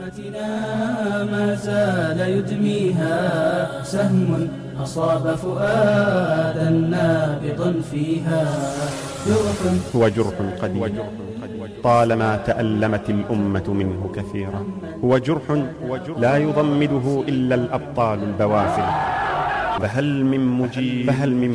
أمتنا ما زال يدميها سهم أصاب فؤادا نابضا فيها. هو جرح قديم طالما تألمت الأمة منه كثيرا. هو جرح لا يضمده إلا الأبطال البوافل. فهل من مجيب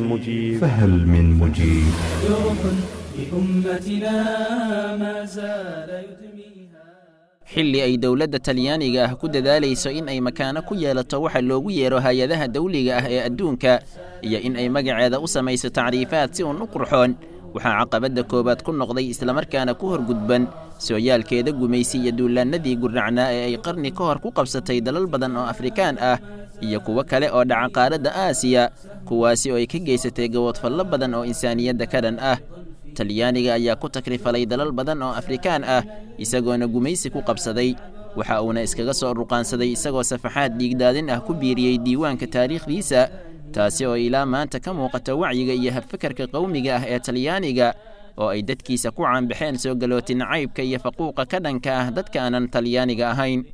جرح لأمتنا ما زال يدميها. xilli ay dawladda Talyaaniga ah ku dadaalayso in ay makaano ku yeelato waxa loogu yeero hay'adaha dawliga ah ee adduunka iyo in ay magaceeda u samayso tacriifaad si u qurxoon, waxaa caqabada koobaad ku noqday isla markaana ku horgudban sooyaalkeeda gumaysi iyo duulaanadii gurnacnaa ee ay qarni ka hor ku qabsatay dalal badan oo Afrikaan ah iyo kuwa kale oo dhaca qaaradda Aasiya, kuwaasi oo ay ka geysatay gaboodfallo badan oo insaaniyadda ka dhan ah. Talyaaniga ayaa ku takrifalay dalal badan oo Afrikaan ah isagoona gumaysi ku qabsaday, waxa uuna iskaga soo ruqaansaday isagoo safaxaad dhiigdaadin ah ku biiriyay diiwaanka taariikhdiisa, taasi oo ilaa maanta ka muuqata wacyiga iyo habfakarka qowmiga ah ee Talyaaniga oo ay dadkiisa ku caanbaxeen soo galootin caybka iyo faquuqa ka dhanka ah dadka aanan Talyaaniga ahayn.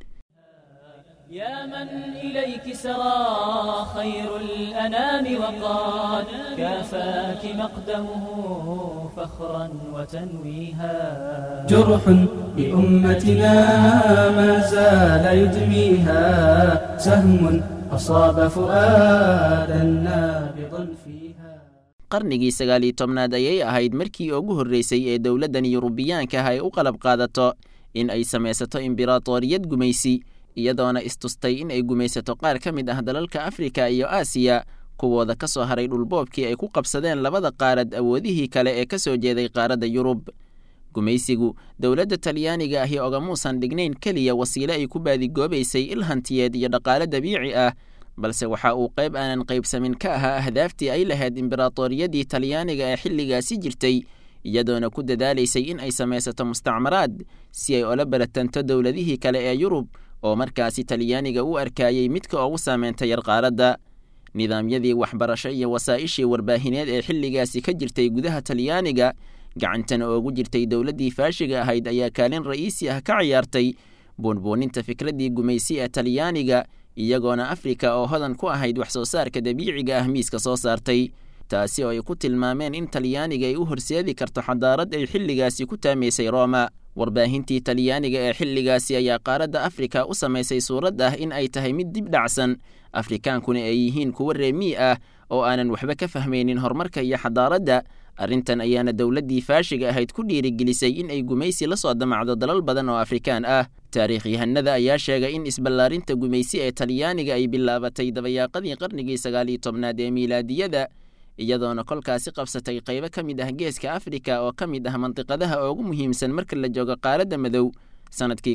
يا من إليك سرى خير الأنام وقد كافاك مقدمه فخرا وتنويها. جرح لأمتنا ما زال يدميها سهم أصاب فؤادا نابضا فيها. qarnigii 19aad ayay ahayd markii ugu horeysay ee dawladdan Yurubiyaanka ah ay u qalab qaadato in ay samaysato imberaatoriyad gumaysi, iyadoona istustay in ay gumaysato qaar ka mid ah dalalka Afrika iyo Aasiya, kuwooda ka soo haray dhulboobkii ay ku qabsadeen labada qaarad awoodihii kale ee ka soo jeeday qaaradda Yurub. Gumaysigu dawladda Talyaaniga ah oo muusan dhignayn kaliya wasiilo ay ku baadigoobaysay ilhantiyeed iyo dhaqaale dabiici ah, balse waxa uu qayb aanan qaybsamin ka ahaa ahdaaftii ay lahayd imberaatoriyadii Talyaaniga ee xilligaasi jirtay, iyadoona ku dadaalaysay in ay samaysato mustacmaraad si ay ula baratanto dawladihii kale ee Yurub oo markaasi Talyaaniga u arkayay midka ugu saameynta yar qaaradda. Nidaamyadii waxbarasho iyo wasaa'ishii warbaahineed ee xilligaasi ka jirtay gudaha Talyaaniga gacantana ugu jirtay dawladdii faashiga ahayd ayaa kaalin ra'iisi ah ka ciyaartay buunbuuninta fikradii gumaysi ee Talyaaniga, iyagoona Afrika oo hodan ku ahayd wax soo saarka dabiiciga ah miiska soo saartay, taasi oo ay ku tilmaameen in Talyaaniga ay u horseedi karto xadaarad ay xilligaasi ku taameysay Roma. warbaahintii Talyaaniga ee xilligaasi ayaa qaaradda Afrika u samaysay suurad ah in ay tahay mid dib dhacsan, Afrikaankuna ay yihiin kuwa reemi ah oo aanan waxba ka fahmaynin horumarka iyo xadaaradda. Arrintan ayaana dawladdii faashiga ahayd ku dhiirigelisay in ay gumaysi la soo damacdo dalal badan oo Afrikaan ah. Taariikhyahanada ayaa sheegay in isballaarinta gumaysi ee Talyaaniga ay bilaabatay dabayaaqadii qarnigii 19aad ee miilaadiyada, iyadoona kolkaasi qabsatay qaybo ka mid ah geeska Afrika oo ka mid ah mantiqadaha ugu muhiimsan marka la joogo qaaradda madow. Sanadkii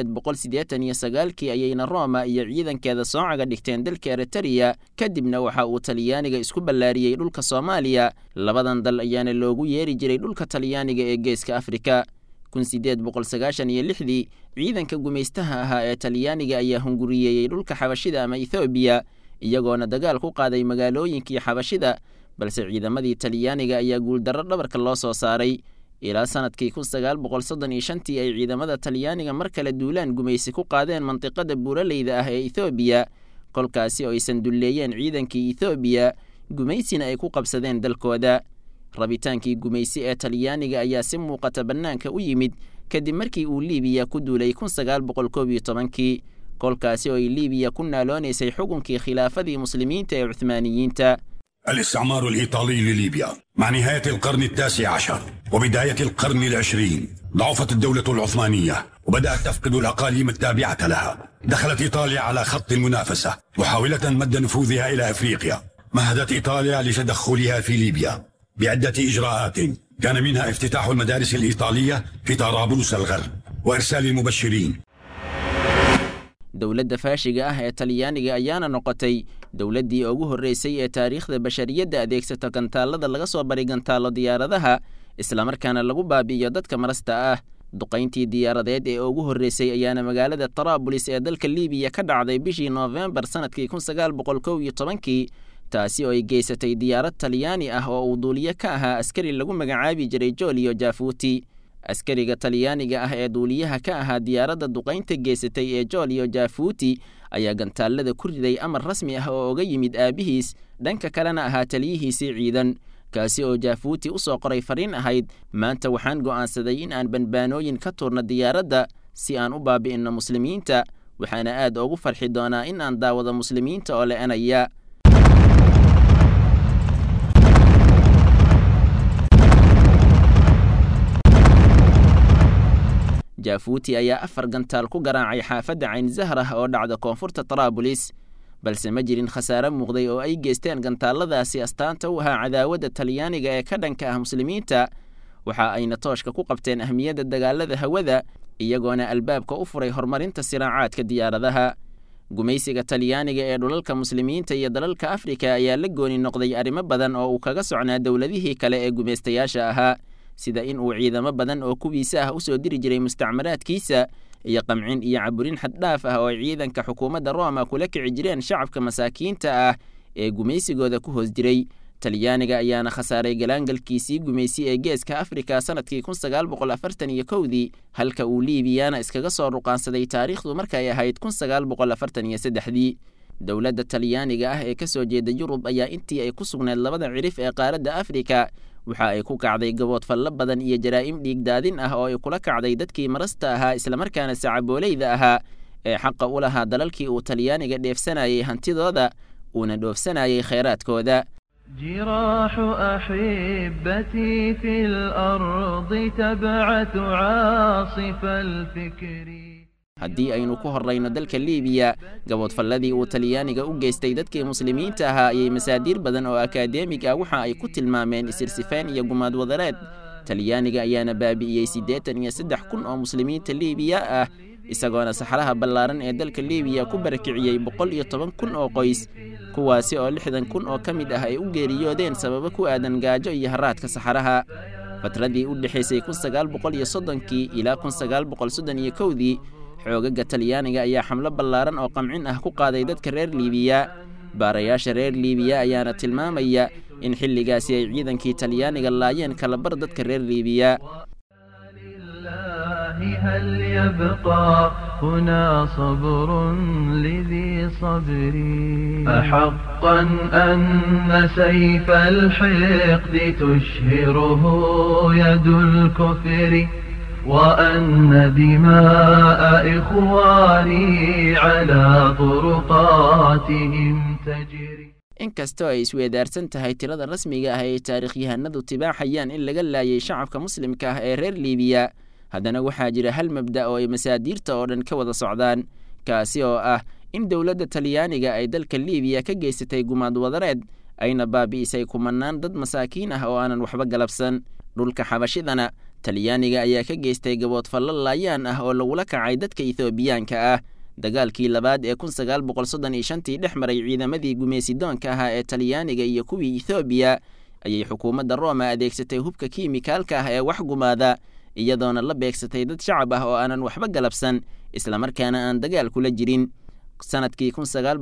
1889 ayayna Roma iyo ciidankeeda soo caga dhigteen dalka Eritrea, kadibna waxa uu Talyaaniga isku ballaariyay dhulka Soomaaliya. Labadan dal ayaana loogu yeeri jiray dhulka Talyaaniga ee geeska Afrika. 1896 ciidanka gumaystaha ahaa ee Talyaaniga ayaa hunguriyay dhulka Xabashida ama Ethiopia, iyagoona dagaal ku qaaday magaalooyinkii Xabashida, balse ciidamadii Talyaaniga ayaa guuldarro dhabarka loo soo saaray. ilaa sanadkii 1935 ay ciidamada Talyaaniga mar kale duulaan gumaysi ku qaadeen mantiqada buuraleyda ah ee Ethiopia, kolkaasi oo aysan duleeyeen ciidankii Ethiopia, gumaysina ay ku qabsadeen dalkooda. Rabitaankii gumaysi ee Talyaaniga ayaa si muuqata bannaanka u yimid kadib markii uu Liibiya ku duulay 1911, kolkaasi oo ay Liibiya ku naaloonaysay xukunkii khilaafadii muslimiinta ee Uthmaaniyiinta. الاستعمار الإيطالي لليبيا مع نهاية القرن ال19 وبداية القرن ال20 ضعفت الدولة العثمانية وبدأت تفقد الأقاليم التابعة لها. دخلت إيطاليا على خط المنافسة محاولة مد نفوذها إلى أفريقيا. مهدت إيطاليا لتدخلها في ليبيا بعدة إجراءات، كان منها افتتاح المدارس الإيطالية في طرابلس الغرب وإرسال المبشرين. dawladda faashiga ah ee Talyaaniga ayaana noqotay dawladdii ugu horeysay ee taariikhda bashariyadda adeegsata gantaalada laga soo bari gantaalo diyaaradaha, isla markaana lagu baabi'iyo dadka marasta ah. Duqayntii diyaaradeed ee ugu horeysay ayaana magaalada Trabulus ee dalka Liibiya ka dhacday bishii November sanadkii 1911, taasi oo ay geysatay diyaarad Talyaani ah oo uu duuliye ka ahaa askari lagu magacaabi jiray Giulio Jaffuti. askariga talyaaniga ah ee duuliyaha ka ahaa diyaaradda duqaynta geysatay ee Giulio Jaffuti ayaa gantaallada ku riday amar rasmi ah oo uga yimid aabihiis dhanka kalena ahaa taliyihiisii ciidan kaasi oo Jaffuti u soo qoray fariin ahayd maanta waxaan go'aansaday in aan banbaanooyin ka tuurno diyaaradda si aan u baabi'inno muslimiinta waxaana aad ugu farxi doonaa in aan daawado muslimiinta oo la'anaya Jaffuti ayaa 4 gantaal ku garaacay xaafadda Cayn Zahra oo dhacda koonfurta Trablis balse ma jirin khasaare muuqday oo ay geysteen gantaaladaasi astaanta u ahaa cadaawadda talyaaniga ee ka dhanka ah muslimiinta waxa ayna tooshka ku qabteen ahmiyadda dagaalada hawada iyagoona albaabka u furay horumarinta siraacaadka diyaaradaha gumaysiga talyaaniga ee dhulalka muslimiinta iyo dalalka Afrika ayaa la gooni noqday arrimo badan oo uu kaga socnaa dawladihii kale ee gumaystayaasha ahaa sida in uu ciidamo badan oo kuwiisa ah u soo diri jiray mustacmaraadkiisa iyo qamcin iyo caburin xad dhaaf ah oo ciidanka xukuumadda Roma kula kici jireen shacabka masaakiinta ah ee gumaysigooda ku hoos jiray talyaaniga ayaana khasaaray galaangalkiisii gumaysi ee geeska Afrika sanadkii 1941 halka uu Liibiyana iskaga soo ruqaansaday taariikhdu markay ahayd 1943 dawladda talyaaniga ah ee ka soo jeeda Yurub ayaa intii ay ku sugnayd labada cirif ee qaaradda Afrika waxa ay ku kacday gabood fallo badan iyo jaraa'im dhiig daadin ah oo ay kula kacday dadkii marasta ahaa isla markaana sacaboolayda ahaa ee xaqa u lahaa dalalkii uu talyaaniga dheefsanayay hantidooda uuna dhoofsanayay kheyraadkooda جراح أحبتي في الأرض تبعث عاصف الفكر haddii aynu ku horrayno dalka Liibiya gaboodfalladii uu talyaaniga u geystay dadkii muslimiinta ahaa ayay masaadiir badan oo akadeemig ah waxa ay ku tilmaameen isirsifaan iyo gumaad wadareed talyaaniga ayaana baabi'iyey 83,000 oo muslimiinta Liibiya ah isagoona saxaraha ballaaran ee dalka Liibiya ku barakiciyey 110,000 oo qoys kuwaasi oo 60,000 oo ka mid ah ay u geeriyoodeen sababo ku aadan gaajo iyo haraadka saxaraha fatradii u dhaxaysay 1930 ilaa 1931 xoogaga talyaaniga ayaa xamlo ballaaran oo qamcin ah ku qaaday dadka reer Liibiya baarayaasha reer Liibiya ayaana tilmaamaya in xilligaasi ay ciidankii talyaaniga laayeen kala bar dadka reer Liibiya هل يبقى هنا صبر لذي صبري أحقا أن سيف الحقد تشهره يد الكفر وأن دماء إخواني على طرقاتهم تجري inkastoo ay isweedaarsan tahay tirada rasmiga ah ee taariikhyahanadu tibaaxayaan in laga laayay shacabka muslimka ah ee reer Liibiya haddana waxaa jira hal mabda oo ay masaadiirta oo dhan ka wada socdaan kaasi oo ah in dawladda talyaaniga ay dalka Liibiya ka geysatay gumaad wadareed ayna baabi'isay kumanaan dad masaakiin ah oo aanan waxba galabsan dhulka xabashidana talyaaniga ayaa ka geystay gaboodfallo laayaan ah oo lagula kacay dadka Ethoobiyaanka ah dagaalkii labaad ee 1935 dhex maray ciidamadii gumaysidoonka ahaa ee talyaaniga iyo kuwii Ethoobiya ayay xukuumadda Roma adeegsatay hubka kiimikaalka ah ee wax gumaada iyadoona la beegsatay dad shacab ah oo aanan waxba galabsan isla markaana aan dagaal kula jirin sanadkii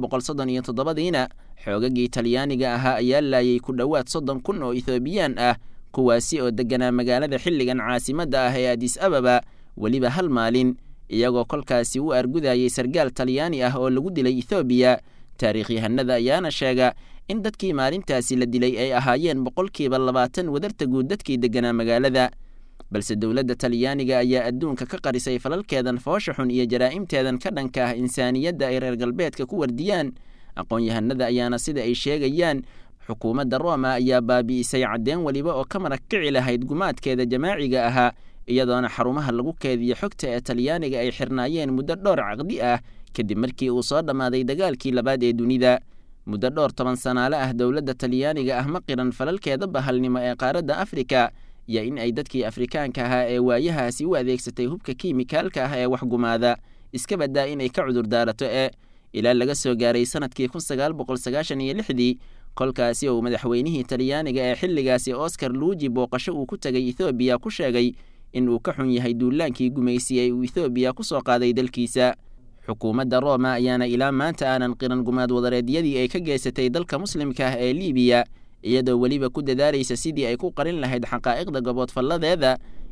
1937 xoogagii talyaaniga ahaa ayaa laayay ku dhawaad 30,000 oo Ethioobiyaan ah kuwaasi oo deganaa magaalada xilligan caasimadda ah ee Addis Ababa waliba hal maalin iyagoo kolkaasi u argudayay sargaal talyaani ah oo lagu dilay Ethiopia taariikhyahanada ayaana sheega in dadkii maalintaasi la dilay ay ahaayeen 20% wadarta guud dadkii deganaa magaalada balse dawladda talyaaniga ayaa adduunka ka qarisay falalkeedan foosha xun iyo jaraa'imteedan ka dhanka ah insaaniyadda ay reer galbeedka ku wardiyaan aqoon-yahanada ayaana sida ay sheegayaan xukuumadda Roma ayaa baabi'isay cadeen waliba oo ka marag kici lahayd gumaadkeeda jamaaciga ahaa iyadoona xarumaha lagu keediyo xogta ee talyaaniga ay xirnaayeen muddo dhowr caqdi ah kadib markii uu soo dhamaaday dagaalkii labaad ee dunida muddo dhowr 10 sanaale ah dawladda talyaaniga ah ma qiran falalkeeda bahalnimo ee qaaradda Afrika iyo in ay dadkii Afrikaanka ahaa ee waayahaasi u adeegsatay hubka kiimikaalka ah ee wax gumaada iska badaa inay ka cudur daarato ilaa laga soo gaaray sanadkii 1996 kolkaasi oo madaxweynihii talyaaniga ee xilligaasi Oscar Luigi booqasho uu ku tagay Ethiopia ku sheegay in uu ka xun yahay duulaankii gumaysiga uu Ethiopia ku soo qaaday dalkiisa xukuumadda Roma ayaana ilaa maanta aanan qiran gumaad wadareedyadii ay ka geysatay dalka muslimka ah ee Liibiya iyadoo waliba ku dadaalaysa sidii ay ku qarin lahayd xaqaa'iqda gaboodfalladeeda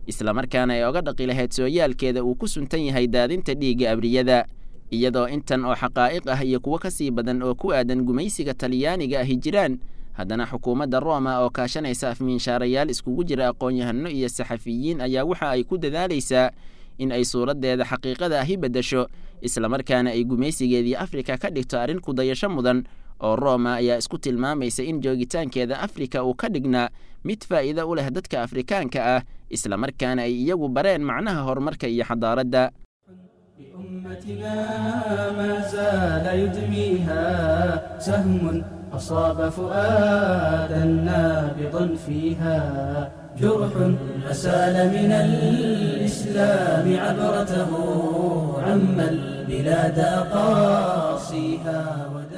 islamarkaana ay oga dhaqi lahayd sooyaalkeeda uu ku suntan yahay daadinta dhiigga abriyada iyadoo intan oo xaqaa'iq ah iyo kuwo ka sii badan oo ku aadan gumaysiga talyaaniga ahi jiraan haddana xukuumadda Roma oo kaashanaysa afmiinshaarayaal iskugu jira aqoon-yahano iyo saxafiyiin ayaa waxa ay ku dadaalaysaa in ay suuradeeda xaqiiqada ahi bedasho islamarkaana ay gumaysigeedii Afrika ka dhigto arrin ku dayasho mudan oo Roma ayaa isku tilmaamaysa in joogitaankeeda Afrika uu ka dhignaa mid faa'iido u leh dadka Afrikaanka ah islamarkaana ay iyagu bareen macnaha horumarka iyo xadaaradda بأمتنا ما زال يدميها سهم أصاب فؤادا نابضا فيها جرح أسال من الإسلام عبرته عم البلاد أقاصيها